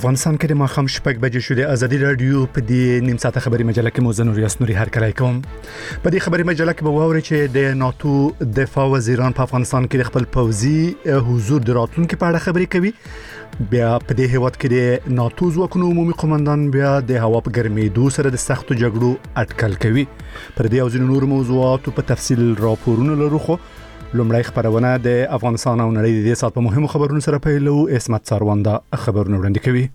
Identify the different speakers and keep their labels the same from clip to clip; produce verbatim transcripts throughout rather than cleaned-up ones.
Speaker 1: افغانستان کې د ماښام شپږ بجې شو. د ازادي رادیو په دې نیم ساعته خبري مجله کې موزن ریاست نوري هر کله کوم. په دې خبري مجله کې به ووري چې د ناتو دفاع وزیران په افغانستان کې خپل پوځي حضور د راتلونکو په اړه خبري کوي. بیا په دې هیواد کې د ناتو ځواکونو عمومي قومندان بیا د هوا په ګرمېدو سره د سختو جګړو اټکل کوي. پر دې او ځینو نور موضوعاتو په تفصیل راپورونه لرو. خو لومړی خبرونه د افغانستان او نړۍ د دې سات په مهمو خبرونو سره پیلو. اسمت سارواندا خبرونه وړاندې کوي.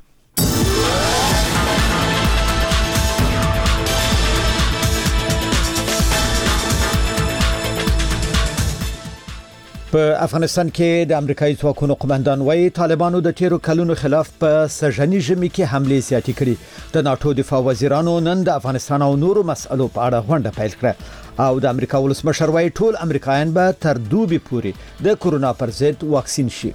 Speaker 2: په افغانستان کې د امریکایي ځواکونو قومندان وايي طالبانو د تیرو کلونو خلاف په سژنی ژمي کې حمله زیاتې کړې. د ناتو دفاع وزیرانو نن د افغانستان او نورو مسألو په اړه غونډه پیل کړه او د امریکا ولسمشر وايي ټول امریکایان به تر دوبي پورې د کورونا پر ضد واکسین شي.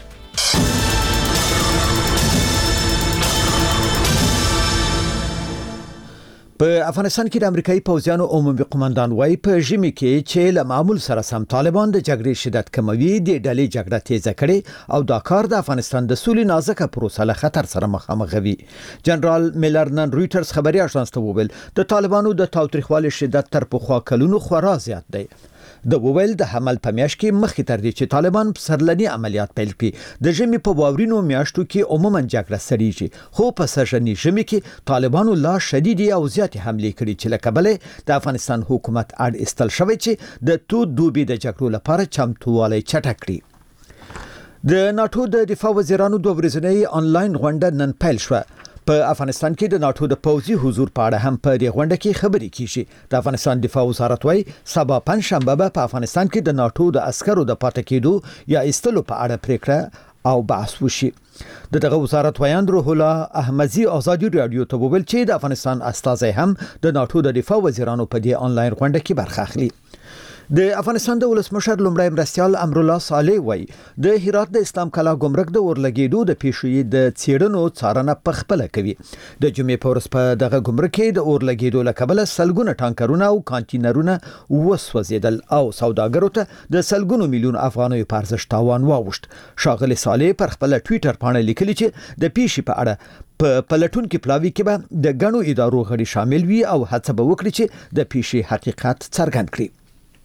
Speaker 2: په افغانستان کې د امریکایي پوځیانو عمومي قومندان وايي په ژمي کې چې له معمول سره سم طالبان د جګړې شدت کموي، د ډلې جګړه تیزه کړي او دا کار د افغانستان د سولې نازکه پروسه له خطر سره مخامخ وي. جنرال میلر نن رويټرز خبري اژانس ته وویل د طالبانو د تاوتریخوالي شدت تر پخوا کلونو خورا زیات دی. د وویل د حمل په میاشت کې مخکې تر دې چې طالبان سرلني عملیات پیل کړي د ژمي په واورینو میاشتو کې عموما جګړه سړیږي، خو په سژني ژمي کې طالبانو لا شدیدي او زیات حمله کړي چې لکه بلې د افغانستان حکومت اړ استل شوی چې د تو دوبي د جګړو لپاره چمتووالی چټک کړي. د ناتو د دفاع وزیرانو دوه ورځنۍ انلاین غونډه نن پیل شوه. په افغانستان کې د ناتو د پوځي حضور په اړه هم په دې غونډه کې خبرې کیږي. د افغانستان دفاع وزارت وايي سبا پنځشنبه به په افغانستان کې د ناتو د عسکرو د پاتې کېدو یا ایستلو په اړه پریکړه او بحث وشي. دغه وزارت وایاند روح الله احمدزي ازادي رادیو ته وویل چې د افغانستان استازي هم د ناتو د دفاع وزیرانو په دې انلاین غونډه کې برخه اخلي. د افغانستان د ولسمشر لومړی مرستیال امرالله صالح وایي د هرات د اسلام کلا ګمرک د اورلګېدو د پیښې د څېړنو څارنه په خپل کوي. د جمعې په ورځ په دغه ګمرک کې د اورلګېدو له کبله سلګونه ټانکرونه او کانټینرونه وسوځیدل او سوداګرو ته د سلګونو میلیون افغانیو په ارزښت تاوان واوښت. ښاغلي صالح پر خپل ټویټر باندې لیکلي چې د پیښې په اړه په پلټون کې پلاوی کې به د غنو ادارو غړي شامل وي او هڅه به وکړي چې د پیښې حقیقت څرګند کړي.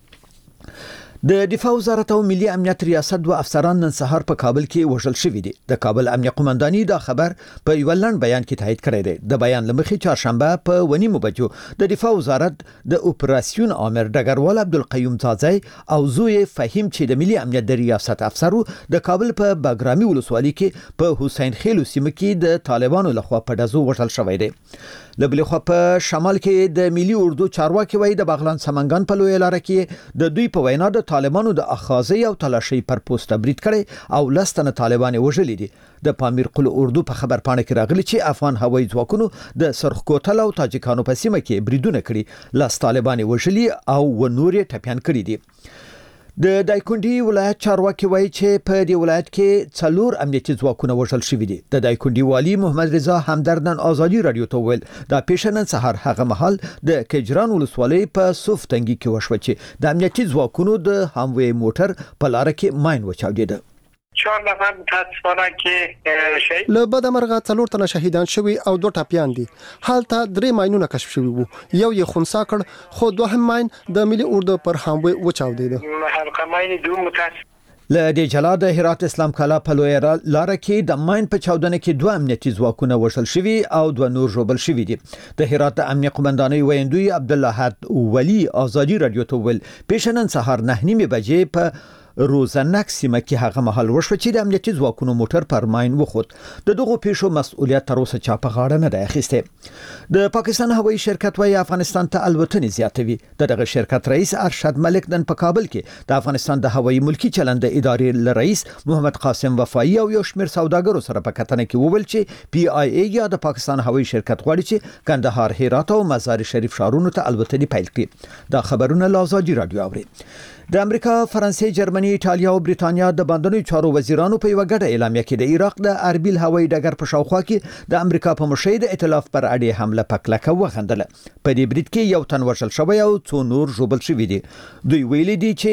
Speaker 2: د دفاع وزارت او ملي امنیت ریاست و افسران نن سهار په کابل کې وژل شوي دي. د کابل امنیه قومنداني دا خبر په یو لنډ بیان کې تایید کړی دی. د بیان لمخې چهارشنبه په ونیمو بجو د دفاع وزارت د اپراسیون امر ډګروال عبدالقیوم ځاځي او زوی فهیم چې د ملي امنیت د ریاست افسرو د کابل په باګرامي ولسوالۍ کې په حسین خیل سیمه کې د طالبانو لخوا په دزو وژل شوی دی. لبل خو په شمال کې د ملي اردو چارواکي وای د باغلان سمنګان په لوی لار کې د دوی په وینا د طالبانو د اخاذي او تلاشي پر پوسټ برید کړي او لستنه طالبان وژلي دي. د پامیر قل اردو په خبر پاڼه کې راغلي چې افغان هوایي ځواکونو د سرخکوتل او تاجکانو په سیمه کې بریدونه کړي، لاس طالبان وژلي او و نور ټپيان کړي دي. د دایکندي ولایت چارواکي وایي چې په دې ولایت کې څلور امنیتي ځواکونه وژل شوي دي. د دایکندي والی محمد رضا همدردن ازادي رادیو ته ویل دا پیښه نن سهار هغه مهال د کجران ولسوالۍ په صوفتنګي کې وشوه چې د امنیتي ځواکونو د هموی موټر په لار کې ماین وچاودېده.
Speaker 3: چهار نفر متاسفانه که شهید
Speaker 4: له بده مرغه څلور تنه شهیدان شوي او دوه ټپيان دي. حالته درې ماینونه کشف شوي وو، یو یې خنثی کړ خو دوهم ماین د ملي اردو پر هاموی وچاودېده.
Speaker 3: حلقه ماین دوم متاسف
Speaker 2: له دې جلا د هرات اسلام کلا په لوی لار کې د ماین په چاودنه کې دوه امنیتي ځواکونه وژل شوي او دوه نور ژوبل شوي دي. د هرات امنیه قومندانۍ ویندوی عبدالله حد ولی ازادي رادیو ته ویل پیښه نن سهار نه نیمه بجې په روزنک سیمه کې هغه محل وشو چې د امنیتي ځواکونو موټر پر ماین وخوت. د دغه پیښو مسؤلیت تر اوسه چا په غاړه نه دی اخیسته. د پاکستان هوایي شرکت وايي افغانستان ته الوتنې زیاتوي. دغه شرکت رئیس ارشد ملک نن په کابل کې د افغانستان د هوایي ملکی چلند ادارې رئیس محمد قاسم وفایی او یو شمېر سوداګرو سره په کتنه کې وویل چې پی آی ای یا د پاکستان هوایي شرکت غواړي چې کندهار، هرات او مزار شریف ښارونو ته الوتنې پیل کړي. دا خبرونه له ازادي رادیو اوري. د امریکا، فرانسې، جرمني، ایټالیا او بریتانیا د باندنوي چارو وزیرانو په یو غټه اعلامیه کې د عراق د اربیل هوایي ډګر په شاوخوا کې د امریکا په مشهد ائتلاف پر اړې حمله پکلکه وغندله. په دې برید کې یو تن وژل شوی او څو نور ژوبل شوي دي. دوی ویلي دي چې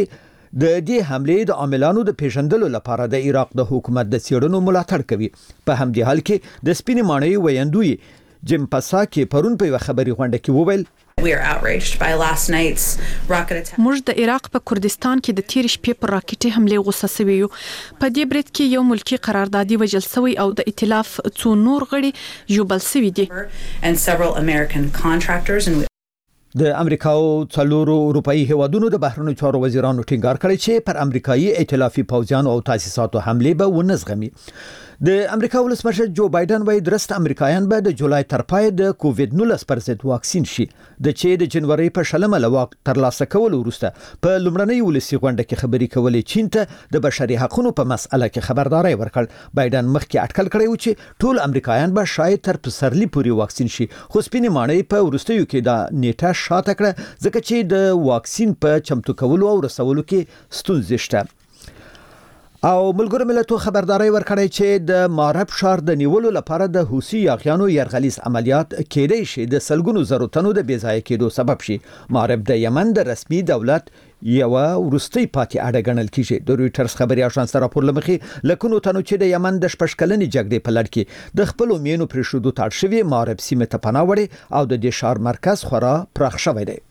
Speaker 2: د دې حملې د عاملانو د پیژندلو لپاره د عراق د حکومت د څېړنو ملاتړ کوي. په همدې حال کې د سپینې ماڼۍ ویندوی جیم پاساکي پرون په خبري غونډه کې وویل
Speaker 5: We are outraged by last night's rocket attack.
Speaker 6: موږ د عراق په کردستان کې د تیر شپې پر راکټي حمله غوسه سوي یو. په دې برید کې یو ملکی قراردادي وژل شوی او د ائتلاف څو نور غړي ژوبل شوي دي.
Speaker 5: And several American contractors and
Speaker 2: د امریکا او څلورو اروپאי هیوادونو د بهرنیو چارو وزیرانو ټینګار کړی چې پر امریکایي ائتلافي پوځیانو او تاسیساتو حمله به ونزغمي. د امریکا ولسمشر جو بایدن وایي درست امریکایان به د جولای تر پای د کووید نولس پر ضد واکسین شي. د چې د جنوري په شلمه لواک تر لاسه کول وروسته په لومړنۍ ولسی غونډه کې خبري کولې چین ته د بشري حقوقو په مسأله کې خبرداري ورکړ. بایدن مخکې اټکل کړی و چې ټول امریکایان به شاید تر پسرلی پورې واکسین شي. خو سپینې ماڼۍ په وروستیو کې د نیټه شاته کړه ځکه چې د واکسین په چمتو کولو او رسولو کې ستونزې شته. او ملګرو ملتونو خبرداري ورکړی چې د مارب ښار د نیولو لپاره د حوثي یاغیانو یرغلیز عملیات کېدای شي د سلګونو زرو تنو د بیځای کېدو سبب شي. مارب د یمن د رسمي دولت یو ورستي پاتې اړه ګڼل کیږي. د رويټرز خبري اژانس راپور لمخې لکونو تنو چې د یمن د شپږکلنې جګړې په لړ کې د خپل مینو پر شودو تاړ شوی مارب سیمه ته پناه وړي او د دې ښار مرکز خورا پراخ شوی دی.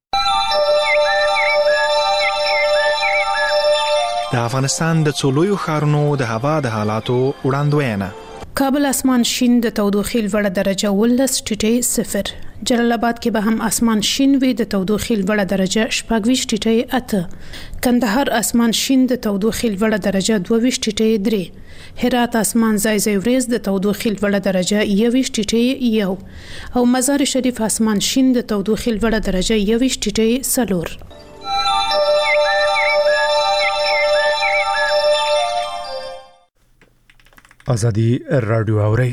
Speaker 7: د افغانستان د څولویو ښارونو د هوا د حالاتو وړاندوینه.
Speaker 8: کابل اسمان شین د تودوخې لوړه درجه ولس ټیټي صفر. جلال آباد کې به هم اسمان شین وي د تودوخې لوړه درجه شپږ ټیټي اته. کندهار اسمان شین د تودوخې لوړه درجه دوه ټیټي درې. هرات اسمان ځای ځای وریځ د تودوخې لوړه درجه یو ټیټي یو. او مزار شریف اسمان شین د تودوخې لوړه درجه یو ټیټي څلور.
Speaker 1: ازادي رادیو اوري.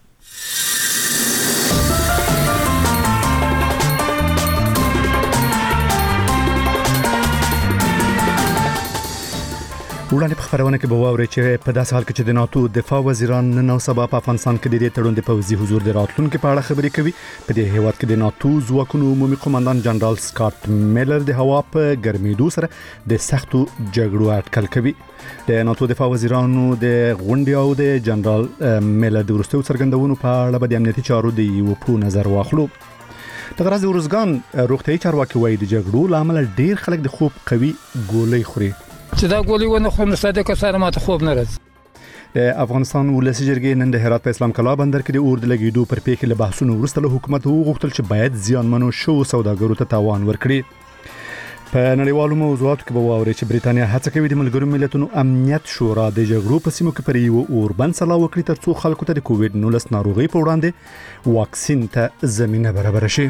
Speaker 1: وړاندې په خبرونه کې به واوري چې په داسې حال کې چې د ناتو دفاع وزیران نن او سبا په افغانستان کې د دې تړون د پوځي حضور د راتلونکو په اړه خبرې کوي. په دې هیواد کې د ناتو ځواکونو عمومي قومندان جنرال سکاټ میلر د هوا په ګرمېدو سره د سختو جګړو اټکل کوي. د ناتو دفاع وزیرانو د غونډې او د جنرال میلر د وروستیو څرګندونو په اړه به د امنیتي چارو د یو په نظر واخلو. د غرض ورزګان روغتيایي چارواکي وایي د جګړو لامل ډیر خلک د خوب قوي ګولۍ خوري.
Speaker 9: چې دا ګولې ونه خو مصدق سره ماته خوب نه راځي.
Speaker 1: د افغانستان ولسی جرګې نن د هرات په اسلام کلا بندر کې د اور د لګیدو پر پیښې له بحثونو وروسته له حکومت وغوښتل چې باید زیانمنو شو سوداګرو ته تاوان ورکړي. په نړیوالو موضوعاتو کې به واوري چې بریتانیا هڅه کوي د ملګرو ملتونو امنیت شورا د جګړو په سیمو کې پر یو اوربند سلا وکړي ترڅو خلکو ته د کووید نولس ناروغي په وړاندې واکسین ته زمينه برابر شي.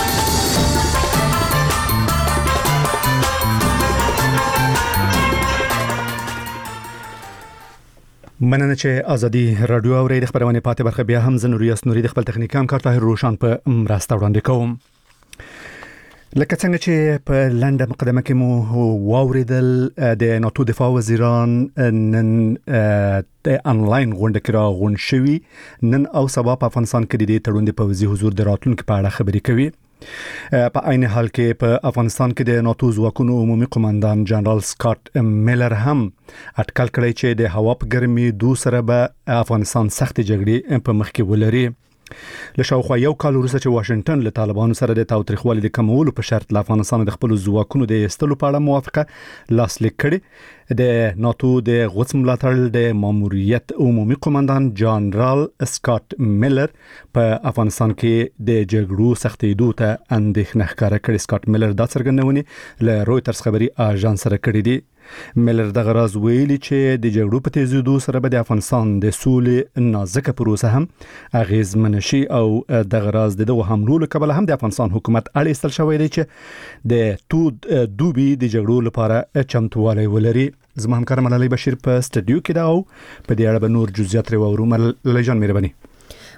Speaker 1: مننه چې ازادي رادیو اوري. د خبرونه پاتې برخه بیا هم زنوریاس نوري د خپل تخنیکي همکار طاهر روشان په مرسته وړاندې کوم. لکه څنګه چې په لنډه مقدمه کې مو واوریدل د ناتو دفاع وزیران نن د انلاین غونډه کې راغون شوي. نن او سبا په افغانستان کې د دې تړون د پوځي حضور د راتلونکو په اړه خبرې کوي. په عین حال کې په افغانستان کې د ناتو ځواکونو عمومي قومندان جنرال سکاټ میلر هم اټکل کړی چې د هوا په ګرمېدو سره به افغانستان سخت جګړې په مخ کې ولري. له شاوخوا یو کال وروسته چې واشنگټن له طالبانو سره د تاوتریخوالي د کمولو په شرط له افغانستان د خپل ځواکونو د ایستلو په اړه موافقه لاسلیک کړې. د ناتو د غوڅ ملاتړ د ماموریت عمومي قومندان جنرال سکاټ میلر په افغانستان کې د جګړو سختېدو ته اندېښنه ښکاره کړې. سکاټ میلر دا څرګندونې له رويټرز خبري اژانس سره کړې دي. میلر د غراز ویلي چې د جګړو په تیزیدو سره به د افغانستان د سولې نازکه پروسه هم اغیزمن شي او د غراز د دوه حملو له کبله هم د افغانستان حکومت اړ ایستل شوی دی چې د تو دوبي د جګړو لپاره چمتووالی ولري. زما همکار ملالۍ بشیر په سټډیو کې دا او په دې اړه به نور جزئیات لري. ملالۍ جان مهرباني.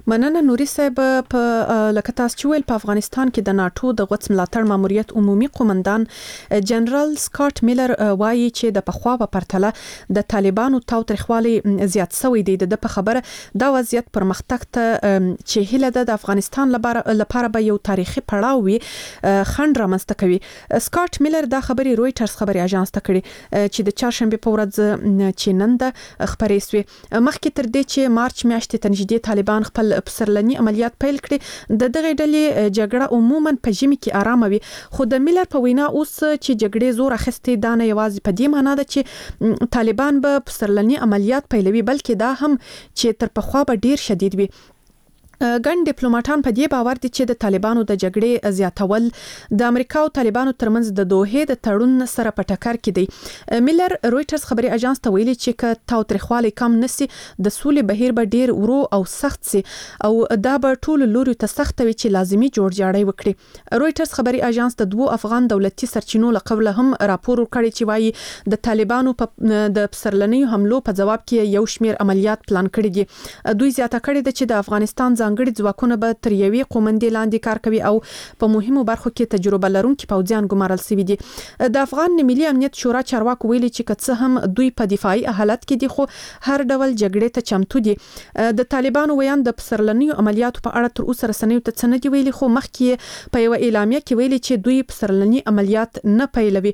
Speaker 6: مننه نوري صاحب په لکه تاسو چې ویل په افغانستان کې د ناتو د غوڅ ملاتړ ماموریت عمومي قومندان جنرال سکاټ میلر وایي چې د پخوا په پرتله د طالبانو تاوتریخوالي زیات شوی دی د په خبره دا وضعیت پرمختګ ته چې هله د افغانستان لپاره به یو تاریخي پړاو وي خند رامنځته کوي. سکاټ میلر دا خبري رويټرز خبري اژانس ته کړي چې د چهارشنبه په ورځ چې نن د خبرې سوي مخکې تر دې چې مارچ میاشتې تنجیدي طالبان خپل پسرلني عملیات پیل کړي د دغه ډلې جګړه عموما په ژمي کې آرامه وي خو د میلر په وینا اوس چې جګړې زور اخیستې دا نه یوازې په دې معنی ده چې طالبان به پسرلني عملیات پیلوي بلکې دا هم چې تر پخوا به ډیر شدید وي. ګڼ ډیپلوماټان په دې باور دي چې د طالبانو د جګړې زیاتول د امریکا او طالبانو ترمنځ د دوحې د تړون سره په ټکر کې دی. میلر رويټرز خبري اژانس ته ویلي چې ک تاوتریخوالي کم نسی د سولې بهیر به ډیر ورو او سخت سي او دا به ټول لوري ته سخت وي چې لازمي جوړ جاړی وکړي. رويټرز خبري اژانس د دوه افغان دولتي سرچینو لقبل هم راپور ورکړی چې وایي د طالبانو په د پسرلنی حملو په جواب کې یو شمیر عملیات پلان کړی دي. دوی زیاته کړی د چې د افغانستان ځانګړي ځواکونه به تر یوې قومندې لاندې کار کوي او په مهمو برخو کې تجربه لرونکي پوځیان ګمارل شوي دي. د افغان ملي امنیت شورا چارواکو ویلي چې که څه هم دوی په دفاعي حالت کې دي خو هر ډول جګړې ته چمتو دي. د طالبانو ویان د پسرلنیو عملیاتو په اړه تر اوسه رسنیو ته څه نه دي ویلي خو مخکې په یو اعلامیه کې ویلي چې دوی پسرلني عملیات نه پیلوي.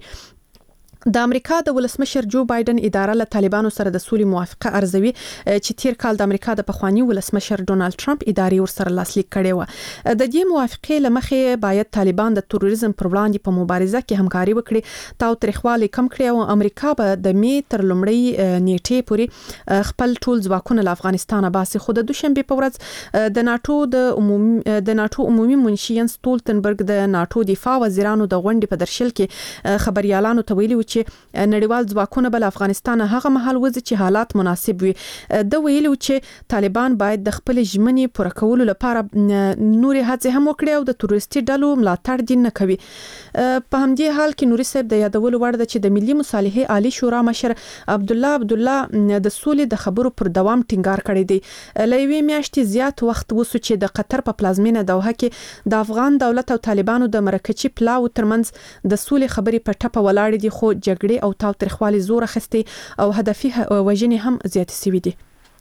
Speaker 6: د امریکا د ولسمشر جو بایدن اداره له طالبانو سره د سولې موافقه ارزوي چې تیر کال د امریکا د پخوانی ولسمشر ډونالد ټرمپ ادارې ورسره لاسلیک کړي و. د دې موافقې لمخې باید طالبان د تروریزم پر وړاندې په مبارزه کې همکاري وکړي تاوتریخوالي کم کړي او امریکا به د می تر لومړۍ نیټې پورې خپل ټول ځواکونه له افغانستان باسي. خو د دوشنبه په ورځ د ناتو د عمومي د ناتو عمومي منشي ینس ستولتنبرګ د ناتو دفاع وزیرانو د غونډې په درشل کې خبريالانو ته ویلي چې نړیوال ځواکونه بل افغانستان هغه مهال وځي چې حالات مناسب وي. د ویلو چې طالبان باید د خپل ژمنې پوره کولو لپاره نوري هڅې هم وکړي او د تروریستي ډلو ملاتړ دي نه کوي. په همدې حال کې نوري صاحب د یادولو وړ ده چې د ملي مصالحې عالی شورا مشر عبد الله عبد الله د سولې د خبرو پر دوام ټینګار کړی دی. لوي میاشتې زیات وخت وسو چې د قطر په پلازمینه دوحه کې د افغان دولت او طالبانو د مرکچی پلاو ترمنځ د سولې خبري په ټپه ولاړ دي خو جګړې او تاوتریخوالي زور اخستي او هدفي وژنې هم زیات شوي دي.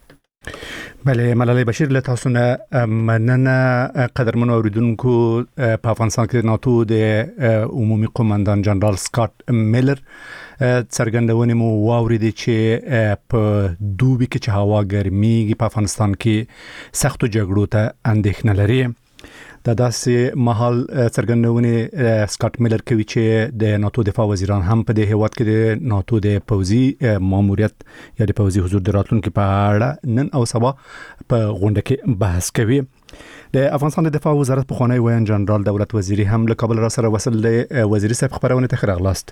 Speaker 1: بله ملالۍ بشیر له تاسو نه مننه. قدرمن اوریدونکو په افغانستان کې ناتو د عمومي قومندان جنرال سکاټ میلر څرګندونه مو واوریدي چې په دوبي کې چې هوا ګرميږي په افغانستان کې سختو جګړو ته اندېښنه لري. د داسې محل څرګندونه سکاټ میلر کوي چې د ناتو دفاع وزیران هم په دې هیواد کې د ناتو د پوځي ماموریت یا د پوځي حضور د راتلونکو په اړه نن او سبا په غونډه کې بحث کوي. د افغانستان د دفاع وزارت په خونې ویان جنرال دولت وزیری هم له کابل را سره وصل د وزیری صاحب خبرونه ته خراغلاست.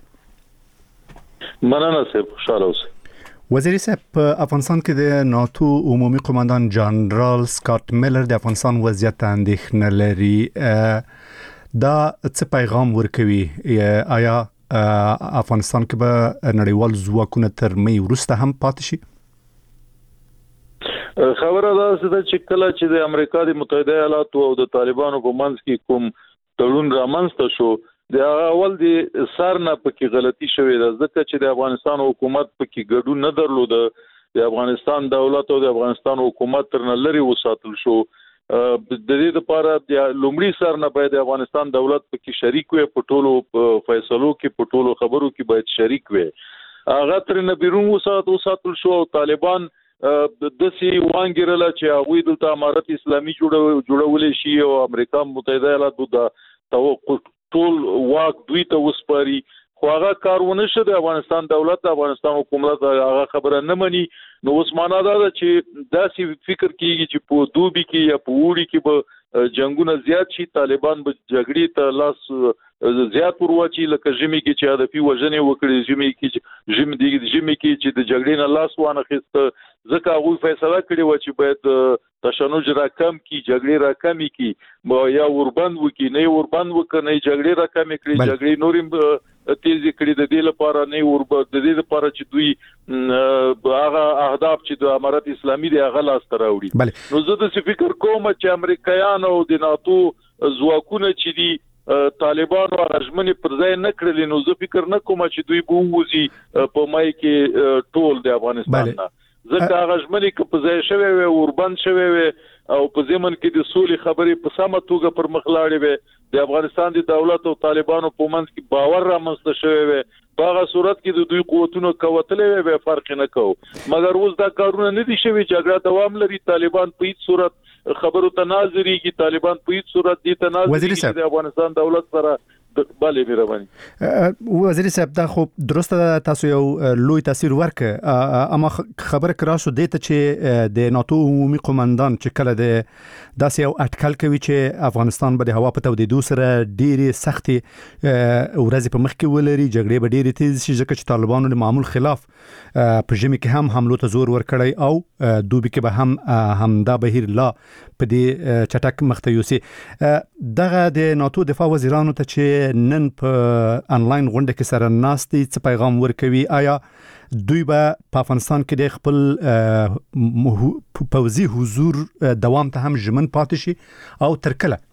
Speaker 10: مننه صاحب خوشاله اوسئ.
Speaker 1: وزیر صاحب په افغانستان کې د ناتو عمومي قومندان جنرال سکاټ میلر د افغانستان وضعیت اندېښنه لري. دا څه پیغام ورکوي؟ آیا افغانستان کې به نړیوال ځواکونه تر مې وروسته هم پاتې شي؟
Speaker 10: خبره ده چې کله چې د امریکا د متحده ایالاتو او د طالبانو په منځ کې کوم تړون رامنځته شو د اول د سر نه پکې غلطي شوې ده ځکه چې د افغانستان حکومت پکې ګډون نه درلود. د افغانستان دولت او د افغانستان حکومت تر نه لري وساتل شو. د دې لپاره د لومړي سر نه باید د افغانستان دولت پکې شریک وي په ټولو فیصلو کې په ټولو خبرو کې باید شریک وي. هغه تر نه بیرون وساتل شو او طالبان د سی وانګرله چې هغه د امارت اسلامي جوړولې شي او امریکا متحده ایالاتو د توقع ټول واک دوی ته وسپاري خو هغه کارونه شو. د افغانستان دولت د افغانستان حکومت هغه خبره نه مني. نو اوس معنا دا چې داسې فکر کیږي چې په دوبي کې یا په وړي کې به جنگونه زیات شي طالبان به جګړې ته لاس زیات ورواچي لکه ژمي کې چې هدفي وژنې وکړي ژمي کې ژمي دی ژمي کې چې د جګړې نه لاس وانه خسته ځکه هغه فیصله کړې و چې باید تشنج را کم کی جګړې را کم کی یا وربند وکي نه وربند وکړي جګړې را کم کړي جګړې نورم تیزی کړي د دې لپاره نه ور د دې لپاره چې دوی هغه اهداف چې د امارت اسلامي دی هغه لاس ته راوړي. نو زه د فکر کوم چې امریکایان او د ناتو ځواکونه چې دي طالبان او رژمنې پر ځای نه کړل، نو زه فکر نه کوم چې دوی به ووزي په مای کې ټول د افغانستان نه. ځکه هغه رژمنې که په ځای شوی وي اوربند شوی وي او په ضمن کې د سولې خبرې په سمه توګه پر مخ لاړې وي، د افغانستان د دولت او طالبانو په منځ کې باور رامنځته شوی وي، په هغه صورت کې د دوی قوتونو کوتلې وي فرق نه کوو. مګر اوس دا کارونه نه دي شوي، جګړه دوام لري، طالبان په هیڅ صورت خبرو ته ناظریږي، طالبان په هیڅ صورت دي ته ناظریږي چې د افغانستان دولت سره بله مهرباني.
Speaker 1: وزیر صاحب دا خو درسته تاسو یو لوی تاثیر ورکه، اما خبره کراسو دیته چې د ناتو عمومي قومندان چې کله د داسې یو اټکل کوي چې افغانستان به د هوا په تودیدو سره ډېری سختي ورځې په مخ کې ولري، جګړې به ډېرې تیز شي ځکه چې طالبانو د معمول خلاف په ژمي کې هم حملو ته زور ورکړی او دوبي کې به هم همدا بهیر لا په دې چټک مخ ته یوسي. دغه د ناتو دفاع وزیرانو ته چې نن په انلاین غونډه کې سره ناستي څه پیغام ورکوي؟ آیا دوی به په افغانستان کې د خپل پوځي حضور دوام ته هم ژمن پاتې شي او تر کله؟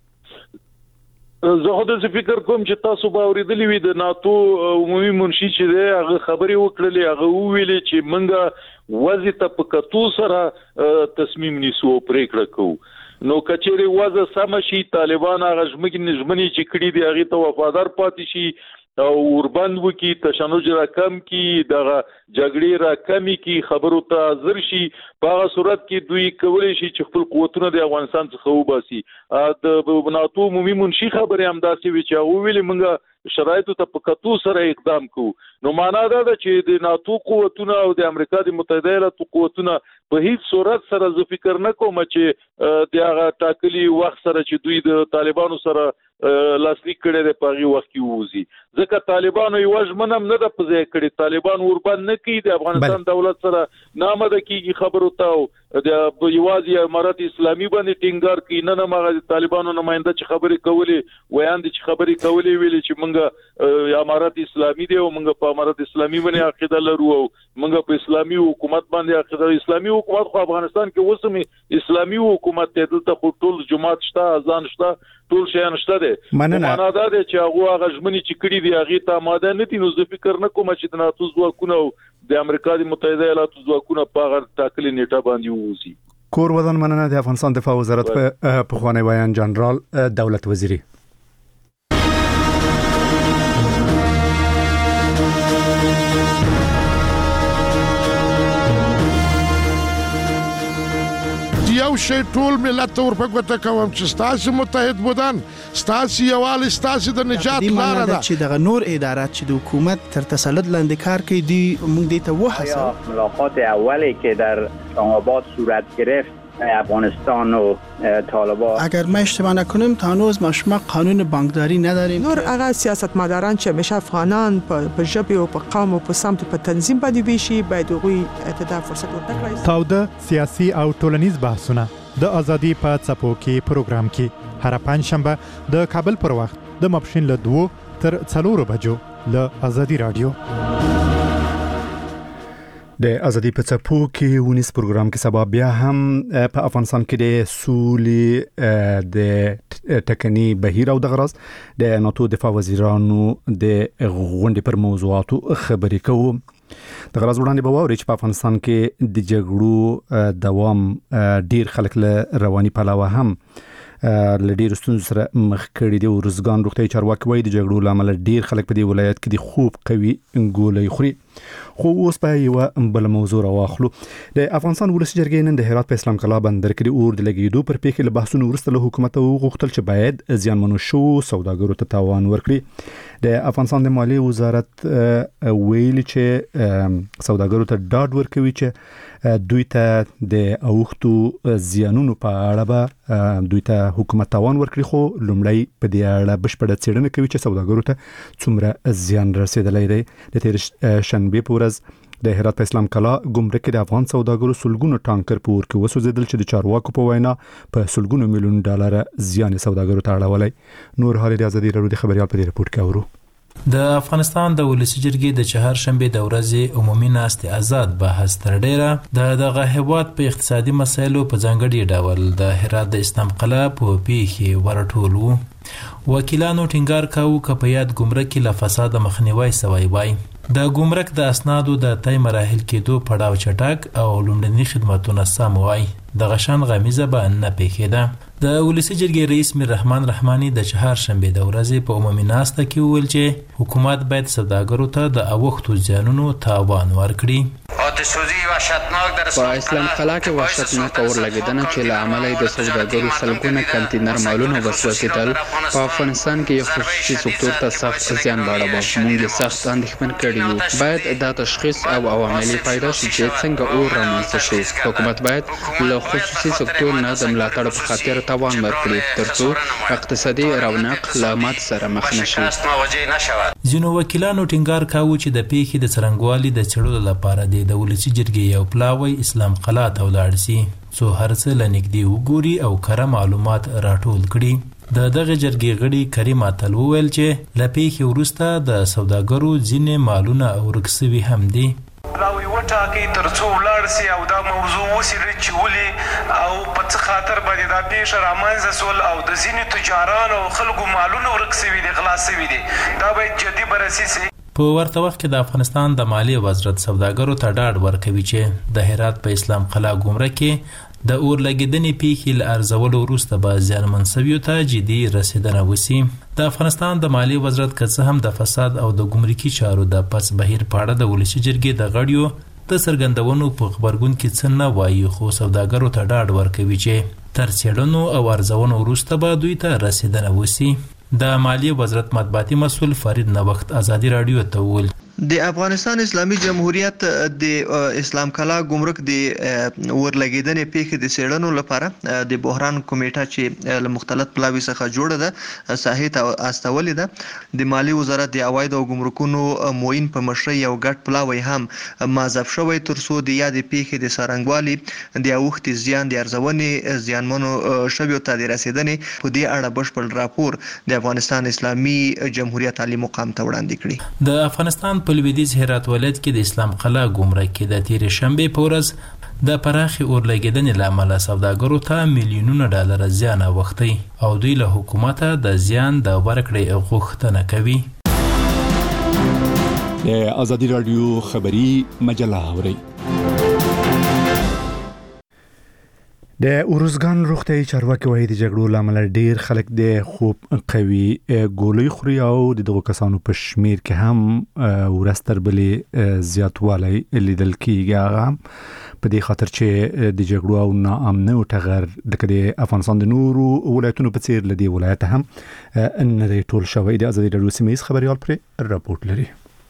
Speaker 10: زه خو د فکر کوم چې تاسو به اوریدلی وي د ناتو عمومي منشي چې دی هغه خبرې وکړلې، هغه وویلې چې موږ وضع ته په کتو سره تصمیم نیسو او پریکړه کوو. نو کچېرې وضع سم شي، طالبان هغه ژمنې چې کړي دي هغې ته وفادار پاتې شي او اوربند وکي، تشنج را کم کی، دغه جګړې را کمی کی، خبرو ته حاضر شي، په هغه صورت کې دوی کولی شي چې خپل قوتونه د افغانستان څخه وباسي. د ناتو عمومي منشي خبرې همداسې وي چې هغه ویلې موږ شرایطو ته په کتو سره اقدام کوو. نو معنا دا ده چې د ناتو قوتونه او د امریکا د متحده ایالاتو قوتونه په هیڅ صورت سره زه فکر نه کوم چې د هغه ټاکلي وخت سره چې دوی د طالبانو سره لاسلیک کړي د پاغي وخت کې ووزي، ځکه طالبانو یو ژمنه نه ده په ځای کړي. طالبان اوربند نه کوي، د افغانستان دولت سره نامده کیږي خبرو ته د یوازې امارت اسلامي باندې ټینګار کوي. نه نه مغه طالبانو نماینده چې خبرې کولې ویان دي چې خبرې کولې ویلې چې موږ امارت اسلامي دی او موږ په امارت اسلامي باندې عقیده لرو او موږ په اسلامي حکومت باندې عقیده. اسلامي حکومت خو افغانستان کې اوسمه اسلامي حکومت دی، دلته خو ټول جماعت شته، اذان شته، ټول شیان شته دي. معنا دا دی چې هغه هغه ژمنې چې کړي دي هغه ته آماده نه دي. نو زه فکر نه کوم چې د ناتو ځواکونه او د امریکا د متحده ایالاتو ځواکونه په هغه ټاکلې نیټه باندې ووزي.
Speaker 1: کور ودان مننه د افغانستان دفاع وزارت په خوانی بیان جنرال دولت وزیری.
Speaker 11: یو شی ټول ملت ور په ګوته کوم چې ستاسو متحد بودن، ستاسو یوال، ستاسو د نجات لار ده
Speaker 12: چې د نور ادارات چې د حکومت تر تسلط لاندې کار کوي دي موږ دې ته وحسه.
Speaker 13: ملاقات اولی که در اسلام‌آباد صورت گرفت افغانستان و طالبان،
Speaker 12: اگر ما اشتباه نکنیم تا هنوز ما قانون بانکداری نداریم.
Speaker 14: نور هغه سیاستمداران چې همیشه افغانان په ژبه او په قوم او په سمت په تنظیم باندې ویشي باید هغوی ته فرصت ورکړي.
Speaker 15: تاوده سیاسي او ټولنیز بحثونه د ازادي په څپو کې پروګرام کې هر پنځ شنبه د کابل پر وخت د ماپښین له دوه تر څلورو بجو له ازادي رادیو.
Speaker 1: د ازادي په څپو کې ونیس پروګرام کې سبا بیا هم په افغانستان کې د سولې د ټکني بهیر او د غرض د ناتو دفاع وزیرانو د غونډې پر موضوعاتو خبرې کوو. د غرض وړاندې به واوري چې په افغانستان کې د جګړو دوام ډیر خلک له رواني پلوه هم لډیر ستونزو سره مخ کړي دي. ورزګان روغتي چارواکي وایي د جګړو لامل ډیر خلک په دې ولایت کې د خوب قوي ګولې خوري. خو اوس په یو بل موضوع راوخلو. د افغانستان ولسی جرګې نن د هرات په اسلام کلا بندر کې د اور د لګیدو پر پیښې له بحثونو وروسته له حکومت وغوښتل چې باید زیانمنو شو سوداګرو ته تاوان ورکړي. د افغانستان د مالیې وزارت ویلي چې سوداګرو ته ډاډ ورکوي چې دوی ته د اوښتو زیانونو په اړه به دوی ته حکومت تاوان ورکړي. خو لومړی په دې اړه بشپړه څېړنه کوي چې سوداګرو ته څومره زیان رسیدلی دی. د تیر شنبې په ورځ د هرات په اسلام کلا ګمرک د افغان سوداګرو سلګونو ټانکر په ور کې وسوځیدل چې د چارواکو په وینا په سلګونو میلیون ډالر زیان سوداګرو ته اړولای. نور حال د ازادي رادیو د خبريال په دې رپورت کې اورو.
Speaker 16: د افغانستان د ولسی جرګې د چهارشنبه د ورځې عمومي ناستې آزاد بحث تر ډیره د دغه هیواد په اقتصادي مسایلو په ځانګړي ډول د هرات د اسلام قلعه په پیښې ورټول وو. وکیلانو ټینګار کاوه چې په یاد ګمرکي له فساد مخنیوي سوی وای. د ګمرک د اسنادو د تای مراحل کېدو پړاو چټک او لومړني خدماتونه سم وای. د غشن غمیزه به نه پیښیده. د ولسی جرګې رئیس میر رحمان رحماني د چهارشنبه د ورځې په عمومي ناسته کې وویل چې حکومت باید سوداګرو ته د اوښتو زیانونو تاوان ورکړي.
Speaker 17: آتش‌سوزی وحشتناک در
Speaker 18: اسلام قلعه کې وحشتناک اور لګیدنه چې له عمله د سوداګرو سلګونه کنټینر مالونه وسوځیدل په افغانستان کې یو خصوصي سکتور ته سخت زیان واړاوه. موږ سخت اندېښمن کړي یو. باید دا تشخیص او عوامل پیدا شي چې څنګه اور رامنځته شي. حکومت باید له خصوصي سکتور نه د ملاتړ په خاطر توان ورکړي ترڅو اقتصادي رونق له مات سره مخ نشي.
Speaker 16: ځینو وکیلانو ټینګار کاوه چې د پیښې د څرنګوالي د څېړلو لپاره د ولسی جرګې یو پلاوی اسلام قلعه ته ولاړ شي څو هر څه له نږدې وګوري او کره معلومات راټول کړي. د دغه جرګې غړي کریم اتل وویل چې له پیښې وروسته د سوداګرو ځینې مالونه ورک سوي هم دي.
Speaker 19: راوي وټاکي ترڅو ولاړ سي او دا موضوع وسیږي چې ولې او په څه خاطر باندې دا پیښه رامنځته سول او د ځینې تجارانو او خلکو مالونه ورک سوي دي غلا سوي دي. دا باید جدي بررسي سي.
Speaker 16: په ورته وخت کې د افغانستان د مالیې وزارت سوداګرو ته ډاډ ورکوي چې د هرات په اسلام قلعه ګمرک کې د اور لګیدنې پیښې له ارزولو وروسته به زیانمن سویو ته جدي رسیدنه وشي. د افغانستان د مالیې وزارت که څه هم د فساد او د ګمرکي چارو د پس بهیر په اړه د ولسی جرګې د غړیو د څرګندونو په خبرګون کې څه نه وایي، خو سوداګرو ته ډاډ ورکوي چې تر څېړنو او ارزونو وروسته به دوی ته رسیدنه وشي. د مالیې وزارت مطبوعاتي مسؤل فرید نوښت ازادي رادیو ته وویل
Speaker 20: د افغانستان اسلامي جمهوریت د اسلام قلعه ګمرک د ورلګیدنې پیښې د څېړنو لپاره د بحران کمیټه چې له مختلف پلاوي څخه جوړه ده ساحې ته استولې ده. د مالیې وزارت د عواید او ګمرکونو معین په مشرۍ یو ګډ پلاوی هم مازف شوی ترڅو د یادې پیښې د څرنګوالي د اوښتې زیان د ارزونې زیانمنو شویو ته د رسیدنې په دې اړه بشپړ راپور د افغانستان اسلامي جمهوریت عالی مقام ته وړاندې کړي.
Speaker 16: د افغانستان په لویدیځ هرات ولایت کې د اسلام قلعه ګمرک کې د تیرې شنبې په ورځ د پراخې اور لګیدنې له امله سوداګرو ته میلیونونه ډالر زیان اوښتی او دوی له حکومته د زیان د ورکړې غوښتنه کوي.
Speaker 1: د ازادي رادیو خبری مجله اوري. د اورزګان روغتي چارواکي وایي د جګړو لامل ډیر خلک د خوب قوي ګولۍ خوري او دغه کسانو په شمیر کې هم ورستر بلې زیاتوالی لیدل کیږي. هغه په دې خاطر چې د جګړو او ناامنۍ او ټغر د افغانستان د نورو ولایتونو په څیر لدی ولایت هم نه دی ټول شوی. د ازادي رادیو سیمه خبريال پر راپورټ لري.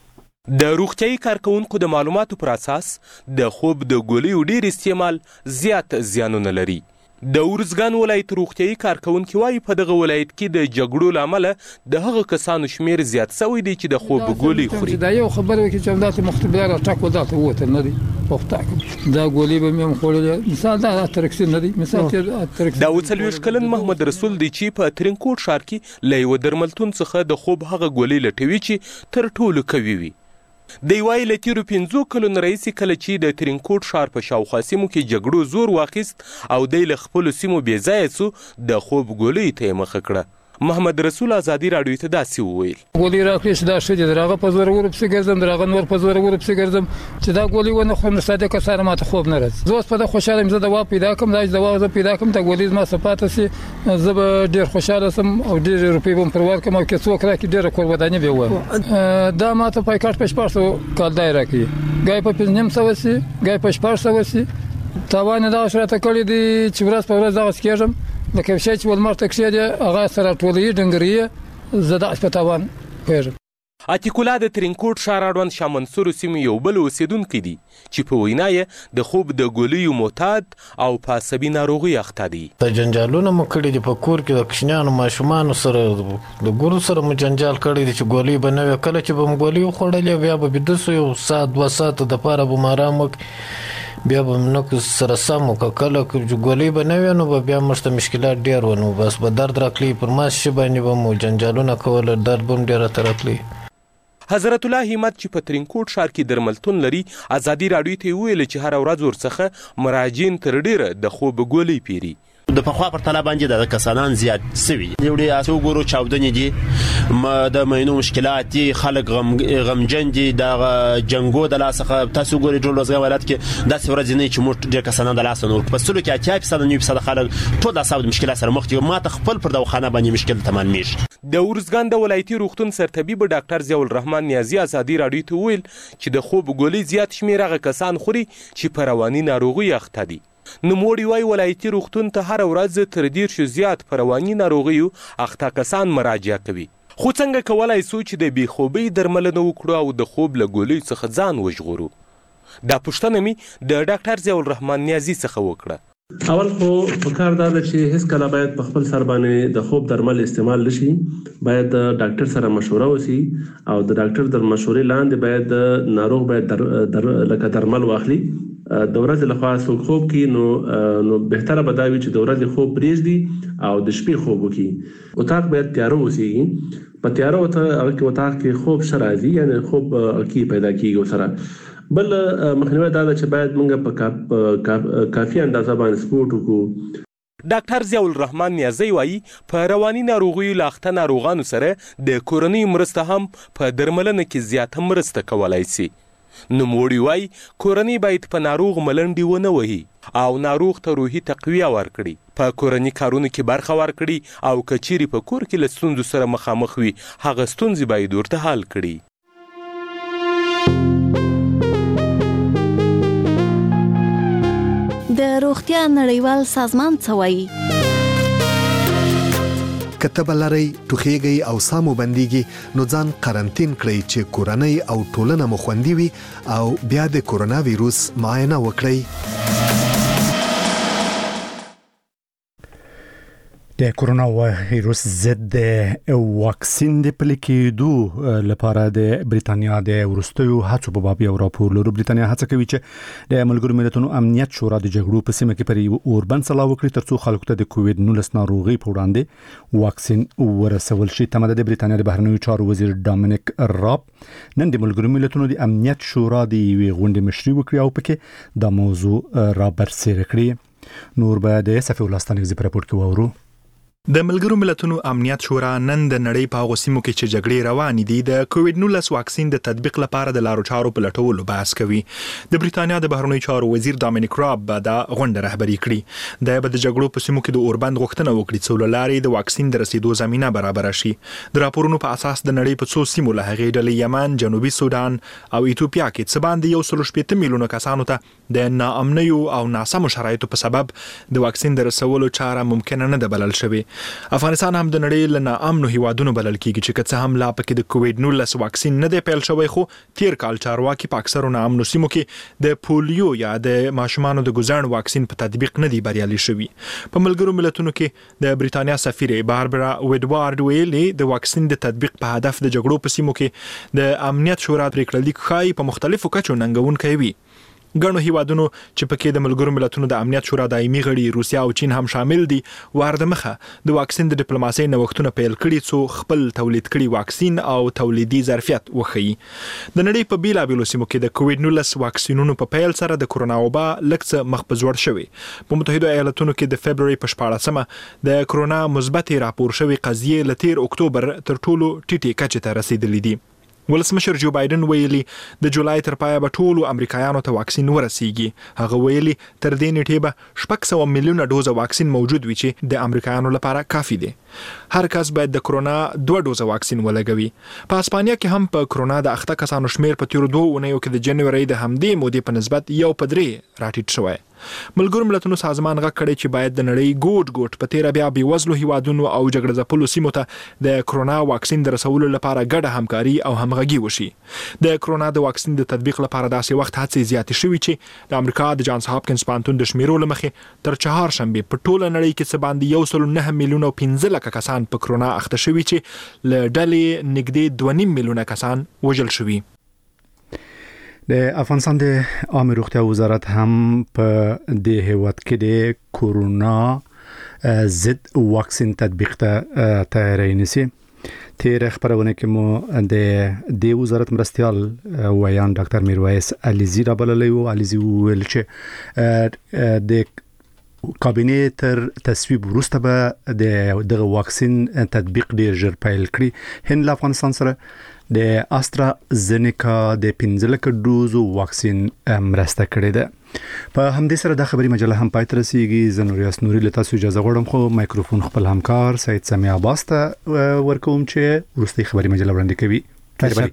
Speaker 21: د روغتیايي کارکونکو د معلوماتو پر اساس د خوب د ګولیو ډیر استعمال زیات زیانونه لري. د اورزګان ولایت روغتیايي کارکونکو وايي په دغه ولایت کې د جګړو لامل د هغه کسانو شمیر زیات شوی دی چې د خوب ګولۍ خوري.
Speaker 9: دا یو خبره وکړي چې همداسې مختبرات ټاکو دلته ووتل نه دي پښتاک دا ګولۍ به مې خوړلې مثال دا ترکسین نه دي مثال ترکسین.
Speaker 21: دا اوسلويش کلن محمد رسول دی چې په ترینکوټ ښار کې له یو درملتون څخه د خوب هغه ګولۍ لټوي چې تر ټولو قوي وي. د یوای له تیرو پنځو کلونو راهیسې کله چې د ترینکوټ ښار په شاوخوا سیمو کې جګړو زور واخیست او دی له خپلو سیمو بې ځایه سو د خوب ګولۍ ته یې مخه کړه. محمد رسول ازادي رادیو ته داسې وویل
Speaker 9: ګولۍ راکړې چې دا ښه دي د هغه په زوره ورپسې ګرځم د هغه نور په زوره ورپسې ګرځم چې دا ګولۍ ونه خورم نو صادقه سره ماته خوب نه راځي. زه اوس په دغه خوشحاله یم زه دوا پیدا کړم دا چې دوا زه پیدا کړم دا ګولۍ زما څخه پاته سي زه به ډېر خوشحاله سم او ډېرې روپۍ به م پر ورکړم او که څوک راکړي ډېره قرباني به ووایم. دا ماته پایکاټ په شپږ سوه کالدای راکړي ګای په پنځه نیم سوه سي ګای په شپږ سوه سي. تاوان یې دغه راته کړی دی چې ورځ په ورځ دغسې کېږم لکه شی چې ولمر ته کښېږدي هغه سره ټولوي ډنګري زه دغسې په تاوان پوهېږم.
Speaker 21: عتیق الله د ترینکوټ ښار اړوند شاه منصور سیمې یو بل اوسېدونکی دی چې په وینا یې د خوب د ګولیو معتاد او په عصبي ناروغۍ اخته دی.
Speaker 22: د جنجالونه مو کړي دي په کور کې د کوچنیانو ماشومانو سره د ګورو سره مو جنجال کړی دی چې ګولۍ به نه وي کله چې به مو ګولۍ وخوړلې بیا به بیده سو یو ساعت دوه ساعته دپاره به م ارام وکړي بیا به م نه سره سم وکړه کله چې ګولۍ به نه وي نو به بیا موږ ته مشکلات ډېر و نو بس به درد راتلی پر ماس شي باندې به مو جنجالونه کول درد به م ډېر راته راتلی.
Speaker 21: حضرت الله همت چې په ترینکوټ ښار کې درملتون لري ازادي راډیو ته ویل چې هر ورځ ورڅخه مراجعین تر ډیره د خوب ګولۍ پیری.
Speaker 3: د پخوا پر طلا باندې د کسانان زیات سوي یوړي اسو ګورو چاودنې دي ما د مینو مشکلات دي خلک غم غمجن دي د جنگو د لاسخه تاسو ګوري ټول ورځ ولادت کې د سورځ نه چې موږ د کسانان د لاس نور په سلو کې اتیا فیصد نه فیصد خلک ټول د ساود مشکلات سره مخ دي ما ته خپل پر دواخانه باندې مشکل تمام میش.
Speaker 21: د ورزګان د ولایتي روغتون سرطبيب ډاکټر ضیاء الرحمن نیازی ازادي راډیو ته ویل چې د خوب ګولۍ زیات شمیر هغه کسان خوري چې په رواني ناروغي اخته دي. نوموړي وايي ولایتي روغتون ته هر ورځ تر ډیر زیات په رواني ناروغیو اخته کسان مراجعه کوي. خو څنګه کولای سو چې د بېخوبۍ درملنه وکړو او د خوب له ګولۍ څخه ځان وژغورو؟ دا پوښتنه مې د ډاکټر ضیاء الرحمن نیازی څخه وکړه.
Speaker 4: اول خو پکار دا چې هیڅ کله باید په خپل سر باندې د خوب درمل استعمال نشي، باید د ډاکټر سره مشوره وسی او د ډاکټر د مشورې لاندې باید د ناروغ باید در, در لکه درمل واخلي. د ورځې لخوا څوک خوب کی نو نو بهتره بداوي چې د ورځې خوب پریږدي او د شپې خوب وکړي. اتاق باید تیاره وسی، په تیاره وته او کې اتاق کې خوب شرازي یعنی خوب کی پیدا کیږي سره. بل مخنیوي دا چې باید موږ په کافي اندازه باندې سپورت وکړو.
Speaker 21: ډاکټر ضیاء الرحمن نیازی وايي په رواني ناروغیو لاخته ناروغانو سره د کورنۍ مرسته هم په درملنه کې زیاته مرسته کولای شي. نوموړي وايي کورنۍ باید په ناروغ ملنډې ونه وهي او ناروغ ته روحي تقویه ورکړي، په کورنۍ کارونو کې برخه ورکړي او که چیرې په کور کې له ستونزو سره مخامخ وي هغه ستونزې باید ورته حل کړي.
Speaker 23: د روغتیا نړیوال سازمان څه وایي؟
Speaker 24: کتب لري ټوخیږي او سامو بنديږي نو ځان قرنټین کړئ چې کورنۍ او ټولنه مو خوندي وي او بیا د کورونا وایروس معاینه وکړئ.
Speaker 1: د کورونا وایروس ضد واکسین د پلي کېدو لپاره د بریتانیا د وروستیو هڅو په باب یو راپور لرو. بریتانیا هڅه کوي چې د ملګرو ملتونو امنیت شورا د جګړو په سیمه کې پر یو اوربند سلا وکړي ترڅو خلکو ته د کووید نولس ناروغي په وړاندې واکسین ورسول شي. تمه د بریتانیا د بهرنیو چارو وزیر ډامینیک راب نن د ملګرو ملتونو د امنیت شورا د یوې غونډې مشري وکړي او پکې دا موضوع را برسېره کړي. نور به د صفي ولستاني زی په راپور کې وورو.
Speaker 7: د ملګرو ملتونو امنیت شورا نن د نړۍ په هغو سیمو کې چې جګړې روانې دي د کووید نولس واکسین د تطبیق لپاره د لارو چارو په لټولو بحث کوي. د بریتانیا د بهرنیو چارو وزیر ډامینیک راب به دا غونډه رهبري کړي. د به د جګړو په سیمو کې د اوربند غوښتنه وکړي چې له لارې د واکسین د رسیدو زمينه برابر شي. د راپورونو په اساس د نړۍ په څو سیمو له هغې ډلې یمن، جنوبي سودان او ایتوپیا کې څه باندې یو سل شپږ میلیونه کسانو ته د ناامنیو او ناسمو شرایطو په سبب د واکسین د رسولو چاره ممکن نه ده بلل شوې. افغانستان هم د نړۍ له ناامنو هیوادونو بلل کیږي چې که څه هم لا پکې د کووید نولس واکسین نه دی پیل شوی، خو تیر کال چارواکي په اکثرو ناامنو سیمو کې د پولیو یا د ماشومانو د ګوزڼ واکسین په تطبیق نه دی بریالي شوي. په ملګرو ملتونو کې د بریتانیا سفیر باربرا وډوارډ ویلي د واکسین د تطبیق په هدف د جګړو په سیمو کې د امنیت شورا پریکړه لیک ښایي په مختلفو کچو ننګونکی وي. ګڼو هیوادونو چې پکې د ملګرو ملتونو د امنیت شورا دایمي غړي روسیا او چین هم شامل دي ورده مخه د واکسین د ډیپلوماسۍ نوښتونه پیل کړي څو خپل تولید کړي واکسین او تولیدي ظرفیت وښيي. د نړۍ په بیلابیلو سیمو کې د کووید نولس واکسینونو په پیل سره د کورونا وبا لږ څه مخ په ځوړ شوی. په متحده ایالاتونو کې د فبروري په شپاړسمه د کورونا مثبت راپور شوی قضیې له تیر اکتوبر تر ټولو ټیټې کچې ته رسیدلې دي. ولسمشر جو بایدن ویلي د جولای تر پایه به ټولو امریکایانو ته واکسین ورسیږي. هغه ویلي تر دې نیټې به شپږ سوه میلیونه ډوزه واکسین موجود وي چې د امریکایانو لپاره کافي دی. هر کس باید د کرونا دوه ډوزه واکسین ولګوي. په اسپانیا کې هم په کرونا د اخته کسانو شمیر په تیرو دوه اونیو کې د جنوري د همدې مودې په نسبت یو په درې راټیټ شوی. ملګرو ملتونو سازمان غږ کړی چې باید د نړۍ ګوټ ګوټ په تیره بیا بېوزلو هیوادونو او جګړه ځپلو سیمو ته د کرونا واکسین د رسولو لپاره ګډه همکاري او همغږي وشي. د کرونا د واکسین د تطبیق لپاره داسې وخت هڅې زیاتې شوي چې د امریکا د جانز هاپکینز پوهنتون د شمیرو له مخې تر چهارشنبې په ټوله نړۍ کې څه باندې یو سل نهه میلیونه او پنځه لکه کسان په کرونا اخته شوي چې له ډلې نږدې دوه نیم میلیونه کسان وژل شوي.
Speaker 1: د افغانستان د عامه روغتیا وزارت هم په دې هیواد کې د کورونا ضد واکسین تطبیق ته تیاری نیسي. تیر خبرونه کې مو د د وزارت مرستيال ویان ډاکټر میرویس علیزی را بللی او علیزی ویل چې د کابینه تر تصویب وروسته به د دغه واکسین تطبیق ډیر ژر پیل کړي. هند له افغانستان سره د استرا زینیکا د پنځلک ډوز واکسین مرسته کړې ده. په همدې سره د خبري مجله هم پای ته رسیدي. زنوریاس نوري له تاسو اجازه غواړم خو مایکروفون خپل همکار سید سمیع عباس ته ورکوم چې ورستي خبري مجله وړاندې کوي.